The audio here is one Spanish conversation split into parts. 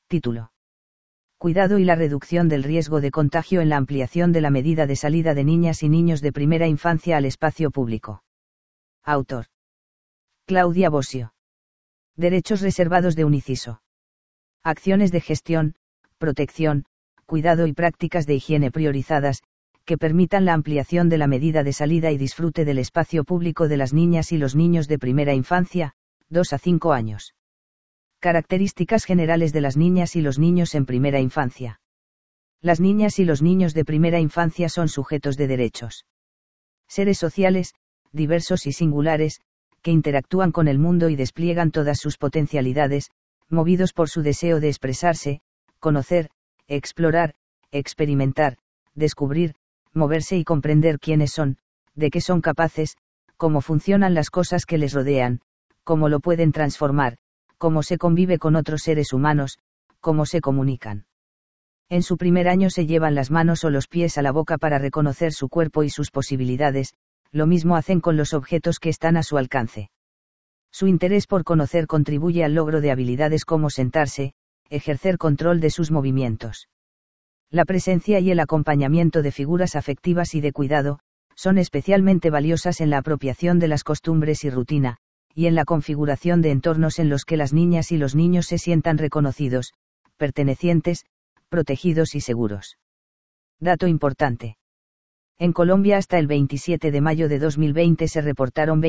Título. Cuidado y la reducción del riesgo de contagio en la ampliación de la medida de salida de niñas y niños de primera infancia al espacio público. Autor. Claudia Bosio. Derechos reservados de un inciso. Acciones de gestión, protección, cuidado y prácticas de higiene priorizadas, que permitan la ampliación de la medida de salida y disfrute del espacio público de las niñas y los niños de primera infancia, 2 a 5 años. Características generales de las niñas y los niños en primera infancia. Las niñas y los niños de primera infancia son sujetos de derechos. Seres sociales, diversos y singulares, que interactúan con el mundo y despliegan todas sus potencialidades, movidos por su deseo de expresarse, conocer, explorar, experimentar, descubrir, moverse y comprender quiénes son, de qué son capaces, cómo funcionan las cosas que les rodean, cómo lo pueden transformar, cómo se convive con otros seres humanos, cómo se comunican. En su primer año se llevan las manos o los pies a la boca para reconocer su cuerpo y sus posibilidades, lo mismo hacen con los objetos que están a su alcance. Su interés por conocer contribuye al logro de habilidades como sentarse, ejercer control de sus movimientos. La presencia y el acompañamiento de figuras afectivas y de cuidado, son especialmente valiosas en la apropiación de las costumbres y rutina, y en la configuración de entornos en los que las niñas y los niños se sientan reconocidos, pertenecientes, protegidos y seguros. Dato importante. En Colombia hasta el 27 de mayo de 2020 se reportaron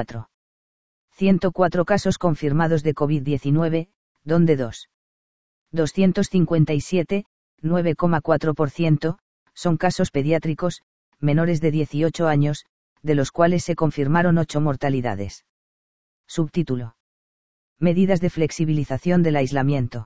104 casos confirmados de COVID-19, donde 257, 9,4%, son casos pediátricos, menores de 18 años, de los cuales se confirmaron 8 mortalidades. Subtítulo. Medidas de flexibilización del aislamiento.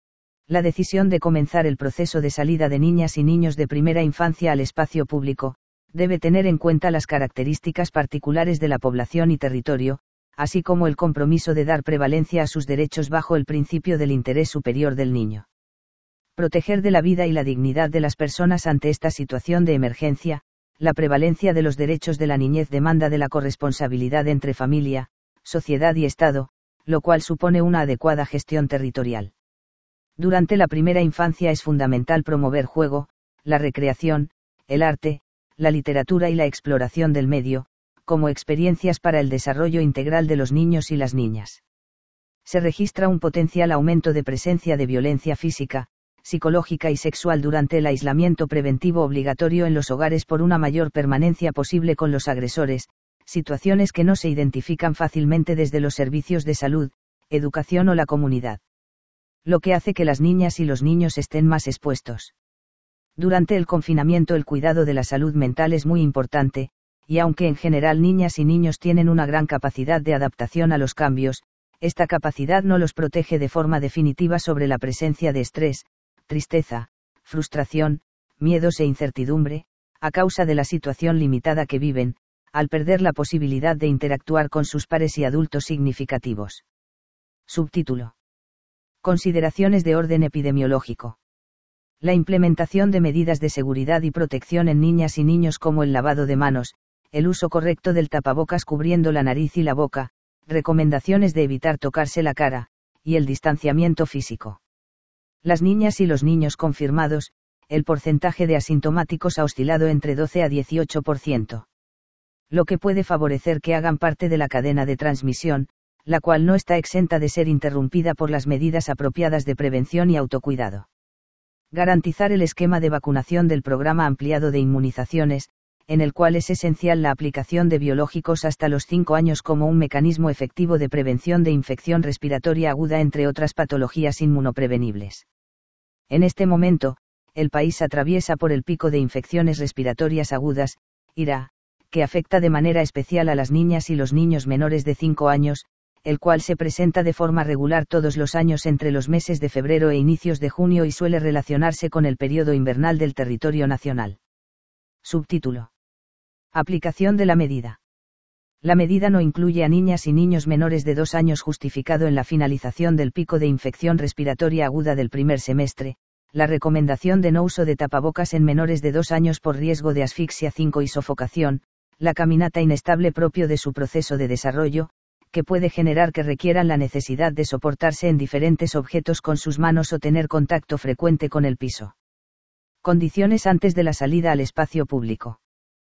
La decisión de comenzar el proceso de salida de niñas y niños de primera infancia al espacio público, debe tener en cuenta las características particulares de la población y territorio, así como el compromiso de dar prevalencia a sus derechos bajo el principio del interés superior del niño. Proteger de la vida y la dignidad de las personas ante esta situación de emergencia, la prevalencia de los derechos de la niñez demanda de la corresponsabilidad entre familia, sociedad y Estado, lo cual supone una adecuada gestión territorial. Durante la primera infancia es fundamental promover juego, la recreación, el arte, la literatura y la exploración del medio, como experiencias para el desarrollo integral de los niños y las niñas. Se registra un potencial aumento de presencia de violencia física, psicológica y sexual durante el aislamiento preventivo obligatorio en los hogares por una mayor permanencia posible con los agresores, situaciones que no se identifican fácilmente desde los servicios de salud, educación o la comunidad. Lo que hace que las niñas y los niños estén más expuestos. Durante el confinamiento el cuidado de la salud mental es muy importante, y aunque en general niñas y niños tienen una gran capacidad de adaptación a los cambios, esta capacidad no los protege de forma definitiva sobre la presencia de estrés, tristeza, frustración, miedos e incertidumbre, a causa de la situación limitada que viven, al perder la posibilidad de interactuar con sus pares y adultos significativos. Subtítulo. Consideraciones de orden epidemiológico. La implementación de medidas de seguridad y protección en niñas y niños como el lavado de manos, el uso correcto del tapabocas cubriendo la nariz y la boca, recomendaciones de evitar tocarse la cara, y el distanciamiento físico. Las niñas y los niños confirmados, el porcentaje de asintomáticos ha oscilado entre 12 a 18%. Lo que puede favorecer que hagan parte de la cadena de transmisión, la cual no está exenta de ser interrumpida por las medidas apropiadas de prevención y autocuidado. Garantizar el esquema de vacunación del programa ampliado de inmunizaciones, en el cual es esencial la aplicación de biológicos hasta los 5 años como un mecanismo efectivo de prevención de infección respiratoria aguda entre otras patologías inmunoprevenibles. En este momento, el país atraviesa por el pico de infecciones respiratorias agudas, IRA, que afecta de manera especial a las niñas y los niños menores de 5 años, el cual se presenta de forma regular todos los años entre los meses de febrero e inicios de junio y suele relacionarse con el periodo invernal del territorio nacional. Subtítulo. Aplicación de la medida. La medida no incluye a niñas y niños menores de 2 años justificado en la finalización del pico de infección respiratoria aguda del primer semestre, la recomendación de no uso de tapabocas en menores de 2 años por riesgo de asfixia 5 y sofocación, la caminata inestable propio de su proceso de desarrollo, que puede generar que requieran la necesidad de soportarse en diferentes objetos con sus manos o tener contacto frecuente con el piso. Condiciones antes de la salida al espacio público.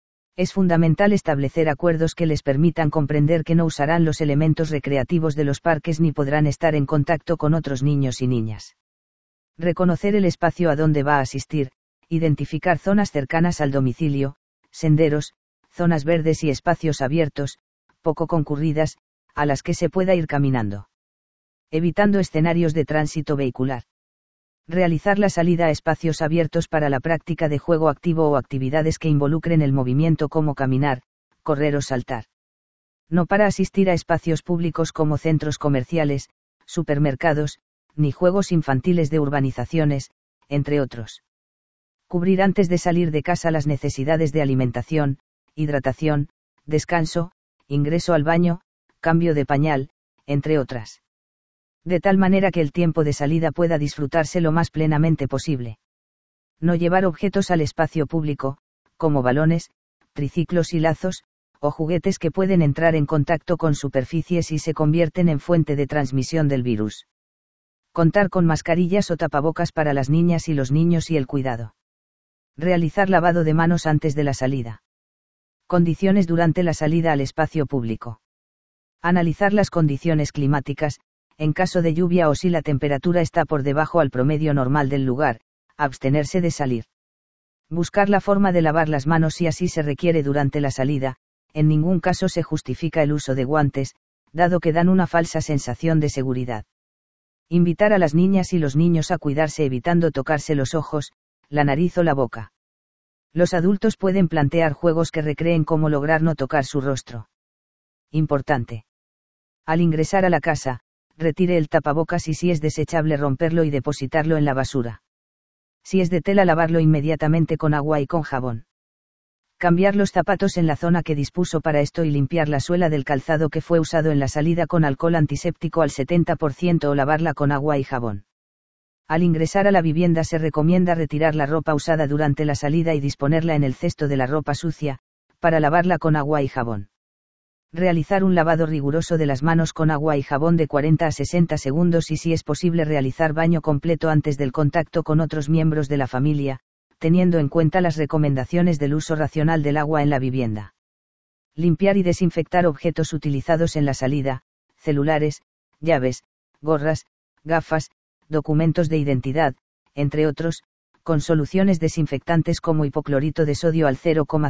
Es fundamental establecer acuerdos que les permitan comprender que no usarán los elementos recreativos de los parques ni podrán estar en contacto con otros niños y niñas. Reconocer el espacio a donde va a asistir, identificar zonas cercanas al domicilio, senderos, zonas verdes y espacios abiertos, poco concurridas, a las que se pueda ir caminando. Evitando escenarios de tránsito vehicular. Realizar la salida a espacios abiertos para la práctica de juego activo o actividades que involucren el movimiento como caminar, correr o saltar. No para asistir a espacios públicos como centros comerciales, supermercados, ni juegos infantiles de urbanizaciones, entre otros. Cubrir antes de salir de casa las necesidades de alimentación, hidratación, descanso, ingreso al baño, cambio de pañal, entre otras. De tal manera que el tiempo de salida pueda disfrutarse lo más plenamente posible. No llevar objetos al espacio público, como balones, triciclos y lazos, o juguetes que pueden entrar en contacto con superficies y se convierten en fuente de transmisión del virus. Contar con mascarillas o tapabocas para las niñas y los niños y el cuidado. Realizar lavado de manos antes de la salida. Condiciones durante la salida al espacio público. Analizar las condiciones climáticas, en caso de lluvia o si la temperatura está por debajo al promedio normal del lugar, abstenerse de salir. Buscar la forma de lavar las manos si así se requiere durante la salida, en ningún caso se justifica el uso de guantes, dado que dan una falsa sensación de seguridad. Invitar a las niñas y los niños a cuidarse evitando tocarse los ojos, la nariz o la boca. Los adultos pueden plantear juegos que recreen cómo lograr no tocar su rostro. Importante. Al ingresar a la casa, retire el tapabocas y si es desechable romperlo y depositarlo en la basura. Si es de tela lavarlo inmediatamente con agua y con jabón. Cambiar los zapatos en la zona que dispuso para esto y limpiar la suela del calzado que fue usado en la salida con alcohol antiséptico al 70% o lavarla con agua y jabón. Al ingresar a la vivienda se recomienda retirar la ropa usada durante la salida y disponerla en el cesto de la ropa sucia, para lavarla con agua y jabón. Realizar un lavado riguroso de las manos con agua y jabón de 40 a 60 segundos y si es posible realizar baño completo antes del contacto con otros miembros de la familia, teniendo en cuenta las recomendaciones del uso racional del agua en la vivienda. Limpiar y desinfectar objetos utilizados en la salida, celulares, llaves, gorras, gafas, documentos de identidad, entre otros, con soluciones desinfectantes como hipoclorito de sodio al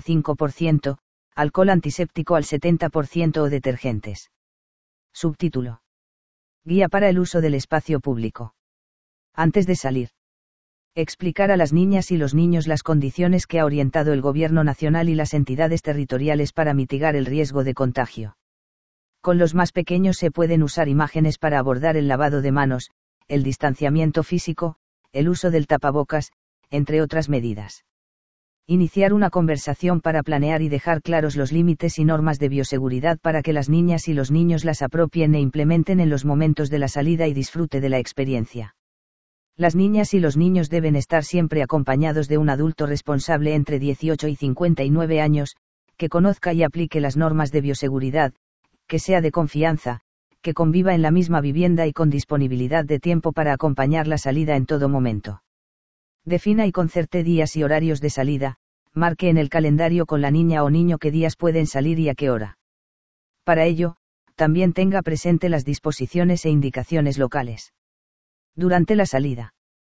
0,5%, alcohol antiséptico al 70% o detergentes. Subtítulo. Guía para el uso del espacio público. Antes de salir. Explicar a las niñas y los niños las condiciones que ha orientado el Gobierno nacional y las entidades territoriales para mitigar el riesgo de contagio. Con los más pequeños se pueden usar imágenes para abordar el lavado de manos, el distanciamiento físico, el uso del tapabocas, entre otras medidas. Iniciar una conversación para planear y dejar claros los límites y normas de bioseguridad para que las niñas y los niños las apropien e implementen en los momentos de la salida y disfrute de la experiencia. Las niñas y los niños deben estar siempre acompañados de un adulto responsable entre 18 y 59 años, que conozca y aplique las normas de bioseguridad, que sea de confianza, que conviva en la misma vivienda y con disponibilidad de tiempo para acompañar la salida en todo momento. Defina y concerte días y horarios de salida, marque en el calendario con la niña o niño qué días pueden salir y a qué hora. Para ello, también tenga presente las disposiciones e indicaciones locales. Durante la salida.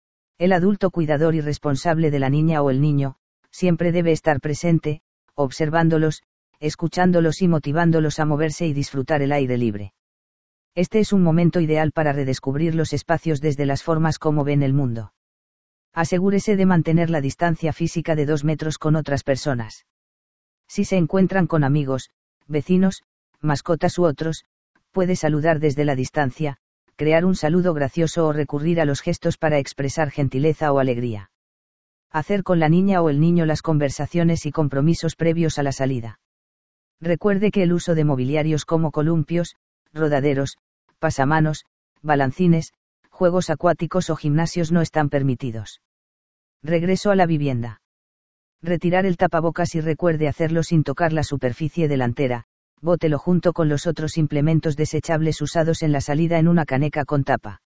El adulto cuidador y responsable de la niña o el niño, siempre debe estar presente, observándolos, escuchándolos y motivándolos a moverse y disfrutar el aire libre. Este es un momento ideal para redescubrir los espacios desde las formas como ven el mundo. Asegúrese de mantener la distancia física de 2 metros con otras personas. Si se encuentran con amigos, vecinos, mascotas u otros, puede saludar desde la distancia, crear un saludo gracioso o recurrir a los gestos para expresar gentileza o alegría. Hacer con la niña o el niño las conversaciones y compromisos previos a la salida. Recuerde que el uso de mobiliarios como columpios, rodaderos, pasamanos, balancines, juegos acuáticos o gimnasios no están permitidos. Regreso a la vivienda. Retirar el tapabocas y recuerde hacerlo sin tocar la superficie delantera, bótelo junto con los otros implementos desechables usados en la salida en una caneca con tapa.